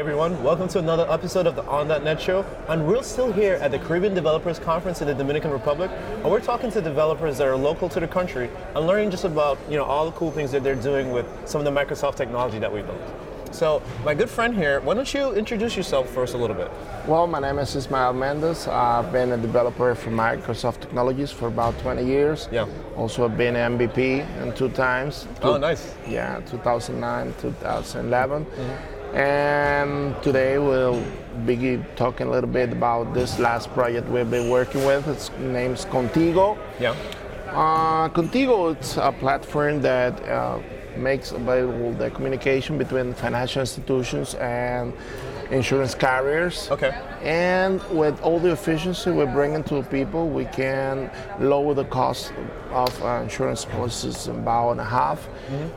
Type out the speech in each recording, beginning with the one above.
everyone, welcome to another episode of the On That Net Show. And we're still here at the Caribbean Developers Conference in the Dominican Republic, and we're talking to developers that are local to the country and learning just about all the cool things that they're doing with some of the Microsoft technology that we built. So, my good friend here, why don't you introduce yourself first a little bit? Well, my name is Ismael Mendez. I've been a developer for Microsoft Technologies for about 20 years. Yeah. Also, I've been MVP and 2 times. Oh, nice. Yeah, 2009, 2011. And today we'll be talking a little bit about this last project we've been working with. Its name's Contigo. Yeah. Contigo, it's a platform that makes available the communication between financial institutions and insurance carriers. Okay. And with all the efficiency we bring into people, we can lower the cost of insurance policies about in half.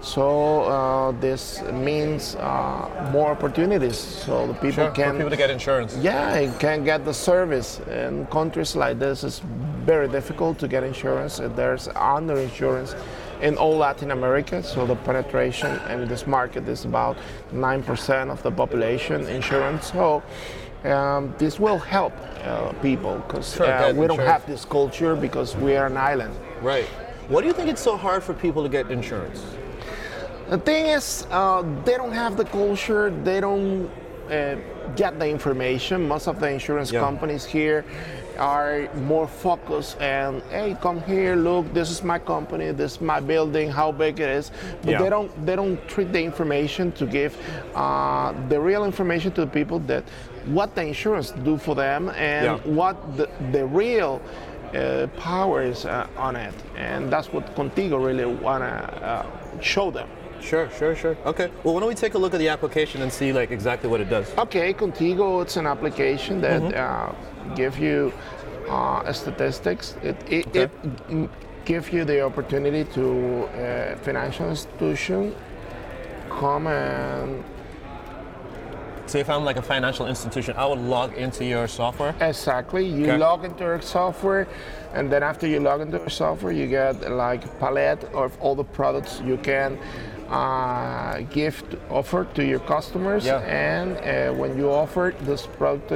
So this means more opportunities. So the people For people to get insurance. Yeah, can get the service. In countries like this, it's very difficult to get insurance. There's under insurance in all Latin America, so the penetration in this market is about 9% of the population insurance. So this will help people because we don't have this culture because we are an island. Right. Why do you think it's so hard for people to get insurance? The thing is, they don't have the culture, they don't get the information. Most of the insurance companies here are more focused and, hey, come here, look, this is my company, this is my building, how big it is. But they don't treat the information to give the real information to the people that what the insurance do for them and what the real power is on it. And that's what Contigo really wanna show them. Sure. Okay. Well, why don't we take a look at the application and see exactly what it does? Okay, Contigo, it's an application that gives you statistics. It gives you the opportunity to financial institution come and. So if I'm like a financial institution, I would log into your software? Exactly. You log into your software, and then after you log into your software, you get like a palette of all the products you can offer to your customers. And when you offer this product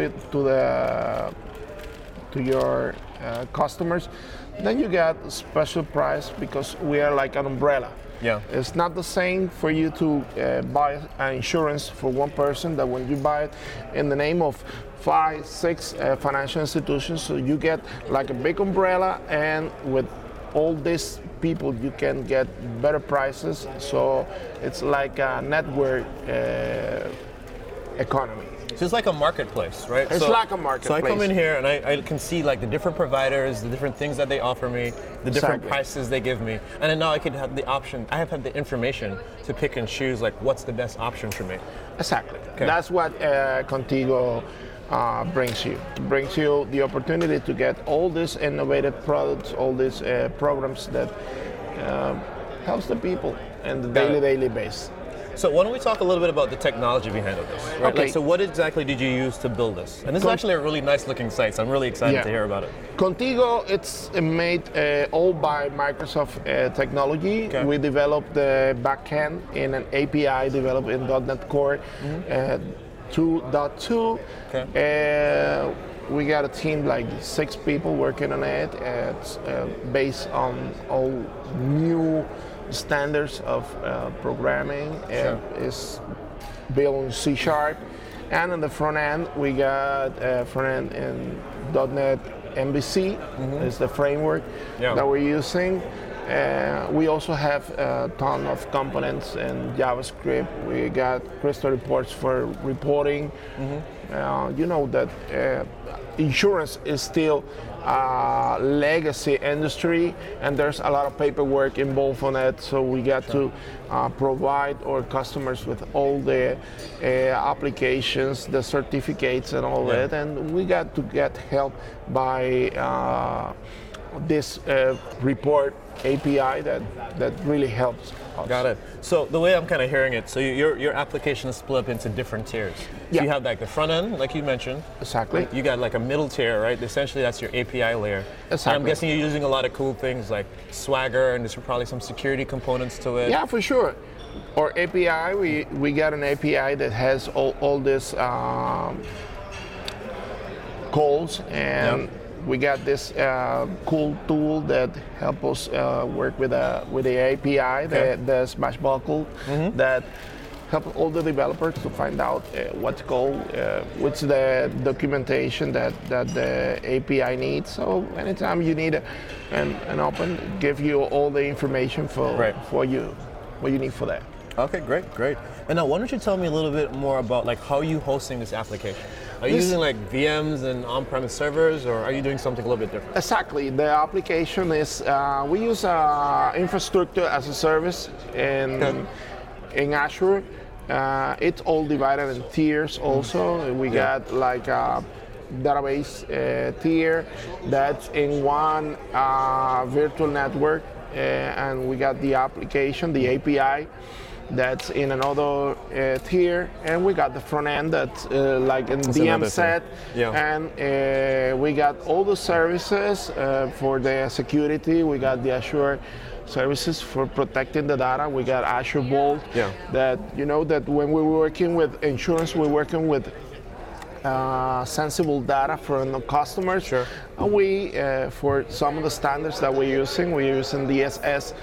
to your customers, then you get a special price because we are like an umbrella. Yeah. It's not the same for you to buy an insurance for one person that when you buy it in the name of 5, 6 financial institutions, so you get like a big umbrella, and with all these people you can get better prices. So it's like a network economy. So it's like a marketplace, right? It's like a marketplace. So I come in here and I can see the different providers, the different things that they offer me, the different prices they give me, and then now I could have the option. I have had the information to pick and choose what's the best option for me. Exactly. Okay. That's what Contigo brings you. It brings you the opportunity to get all these innovative products, all these programs that helps the people in the daily basis. So why don't we talk a little bit about the technology behind this? Right? Okay. So what exactly did you use to build this? And this is actually a really nice looking site, so I'm really excited to hear about it. Contigo, it's made all by Microsoft technology. Okay. We developed the backend in an API developed in .NET Core 2.2. Okay. We got a team like 6 people working on it. It's based on all new standards of programming. Is built in C#, and on the front end we got front end in .NET MVC is the framework that we're using. We also have a ton of components in JavaScript. We got Crystal reports for reporting. You know that insurance is still a legacy industry, and there's a lot of paperwork involved on it. So we got to provide our customers with all the applications, the certificates, and all that. And we got to get help by this report API that really helps us. Got it. So the way I'm kind of hearing it, so your application is split up into different tiers. So you have the front end, like you mentioned. Exactly. You got a middle tier, right? Essentially, that's your API layer. Exactly. And I'm guessing you're using a lot of cool things like Swagger, and there's probably some security components to it. Yeah, for sure. Our API, we got an API that has all this calls, and we got this cool tool that help us work with the API, the Smashbuckle, that help all the developers to find out what's called, what's the documentation that the API needs. So anytime you need an open, give you all the information for you, what you need for that. Okay, great. And now, why don't you tell me a little bit more about like how you hosting this application? Are you using like VMs and on-premise servers, or are you doing something a little bit different? Exactly. The application is we use infrastructure as a service in Azure. It's all divided in tiers. Also, we got like a database tier that's in one virtual network, and we got the application, the API, that's in another tier, and we got the front end that's like in VM set, and we got all the services for the security. We got the Azure services for protecting the data. We got Azure Vault. That that when we're working with insurance, we're working with sensible data from the customers. Sure. And we, for some of the standards that we're using DSS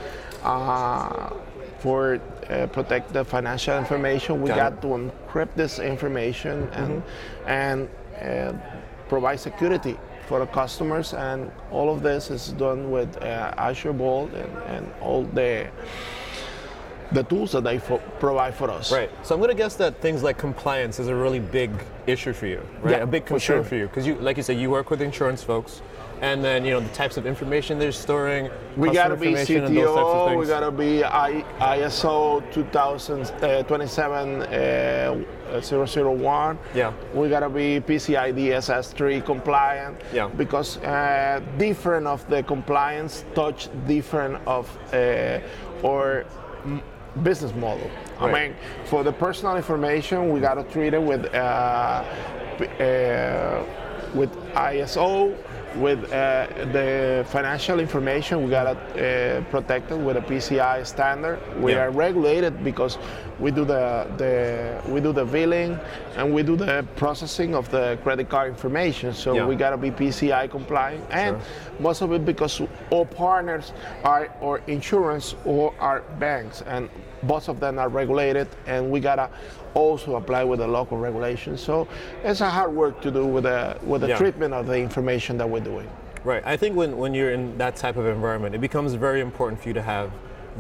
for protect the financial information. We got to encrypt this information and provide security for the customers, and all of this is done with Azure Vault and all the tools that they provide for us. Right. So I'm going to guess that things like compliance is a really big issue for you, right? Yeah, a big concern for you, because like you said, you work with insurance folks, and then the types of information they're storing. We got to be CTO, and those types of things. we got to be ISO 27001. Yeah. We got to be PCI DSS 3 compliant. Yeah. Because different of the compliance touch different of or business model. Right. I mean, for the personal information, we got to treat it with ISO. With the financial information, we gotta protect it with a PCI standard. We are regulated because we do the billing and we do the processing of the credit card information. So we gotta be PCI compliant, and most of it because all partners are or insurance or are banks, and both of them are regulated, and we gotta also apply with the local regulations. So it's a hard work to do with the treatment of the information that we're doing. Right. I think when you're in that type of environment, it becomes very important for you to have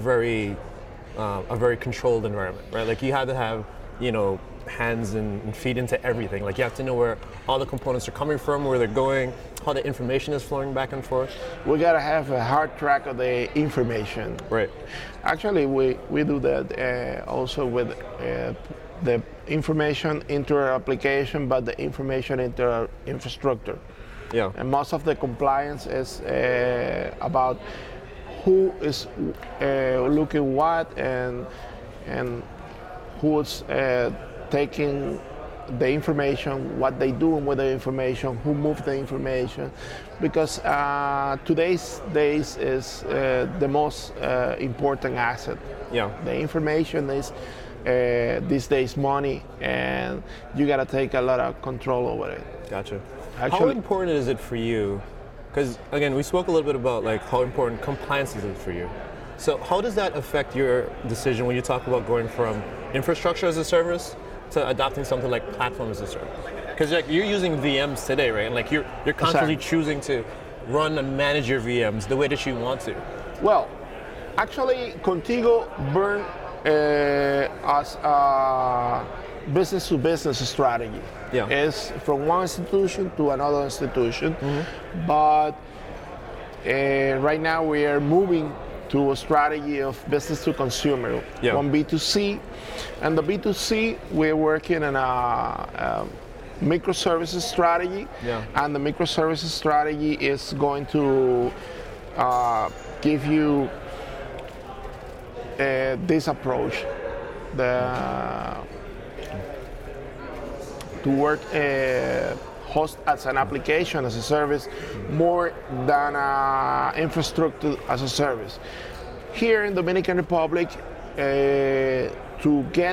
a very controlled environment, right? Like you have to have hands and feet into everything. Like you have to know where all the components are coming from, where they're going, how the information is flowing back and forth. We gotta have a hard track of the information. Right. Actually, we do that also with the information into our application, but the information into our infrastructure. Yeah. And most of the compliance is about who is looking what and who's taking the information, what they doing with the information, who moved the information, because today's days is the most important asset. Yeah. The information is these days money, and you gotta take a lot of control over it. Gotcha. How important is it for you? Because again, we spoke a little bit about like how important compliance is for you. So how does that affect your decision when you talk about going from infrastructure as a service to adopting something like platform as a service? Because like you're using VMs today, right? And like you're constantly choosing to run and manage your VMs the way that you want to. Well, actually, Contigo burn as a business-to-business strategy. Yeah. It's from one institution to another institution, but right now we are moving to a strategy of business to consumer, on B2C. And the B2C, we're working on a microservices strategy, and the microservices strategy is going to give you this approach, to work host as an application as a service more than infrastructure as a service. Here in Dominican Republic, to get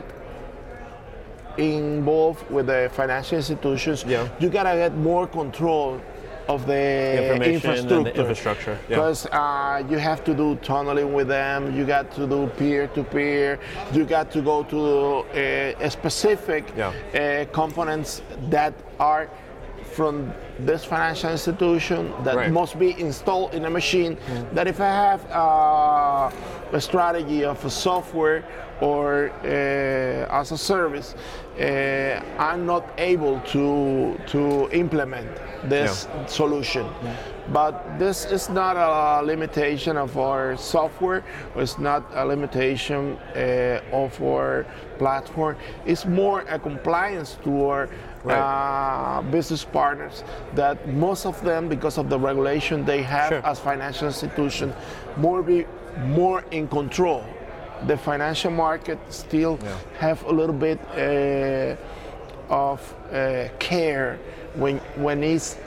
involved with the financial institutions, you gotta get more control of the infrastructure. Because you have to do tunneling with them, you got to do peer-to-peer, you got to go to specific components that are from this financial institution that must be installed in a machine, that if I have a strategy of a software or as a service, I'm not able to implement this solution. But this is not a limitation of our software, it's not a limitation of our platform, it's more a compliance to our business partners, that most of them, because of the regulation they have as financial institutions, be more in control. The financial market still have a little bit of care when it's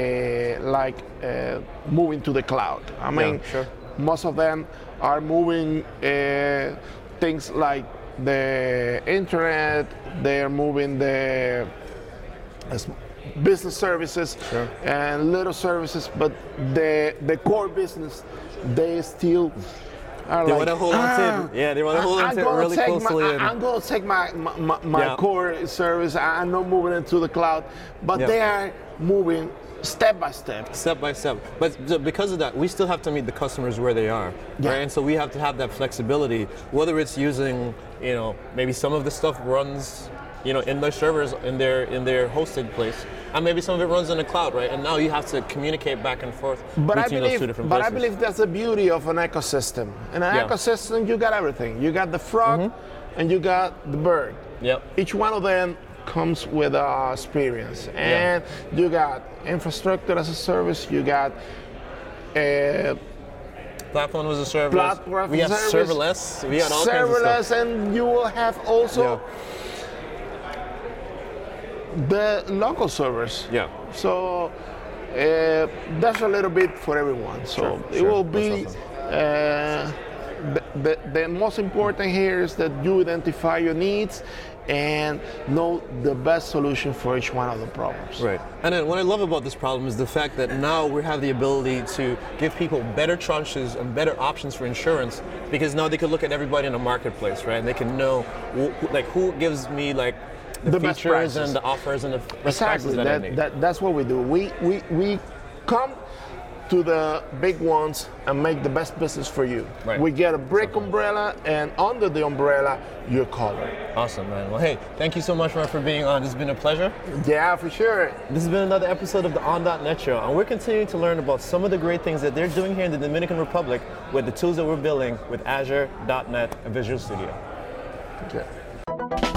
moving to the cloud. I mean, most of them are moving things like the internet, they are moving the business services and little services, but the core business, they still they want to hold on to it. Yeah, they want to hold on to it really closely. I'm going to take my core service. I'm not moving it to the cloud, but they are moving step by step. Step by step. But because of that, we still have to meet the customers where they are, right? And so we have to have that flexibility, whether it's using, maybe some of the stuff runs, in their servers, in their hosted place, and maybe some of it runs in the cloud, right? And now you have to communicate back and forth between those two different places. But I believe that's the beauty of an ecosystem. In an ecosystem, you got everything. You got the frog, and you got the bird. Each one of them comes with experience, and you got infrastructure as a service. You got platform as a service. We have serverless. We got all kinds of stuff. And you will have also the local servers. So that's a little bit for everyone. So it will be the most important here is that you identify your needs and know the best solution for each one of the problems. Right. And then what I love about this problem is the fact that now we have the ability to give people better tranches and better options for insurance, because now they can look at everybody in the marketplace, right? And they can know who gives me the features and the offers and the best prices that I need. That's what we do. We come to the big ones and make the best business for you. Right. We get a brick umbrella, and under the umbrella, you're covered. Awesome, man. Well, hey, thank you so much for being on. This has been a pleasure. Yeah, for sure. This has been another episode of the On.net Show, and we're continuing to learn about some of the great things that they're doing here in the Dominican Republic with the tools that we're building with Azure, .NET, and Visual Studio. Okay.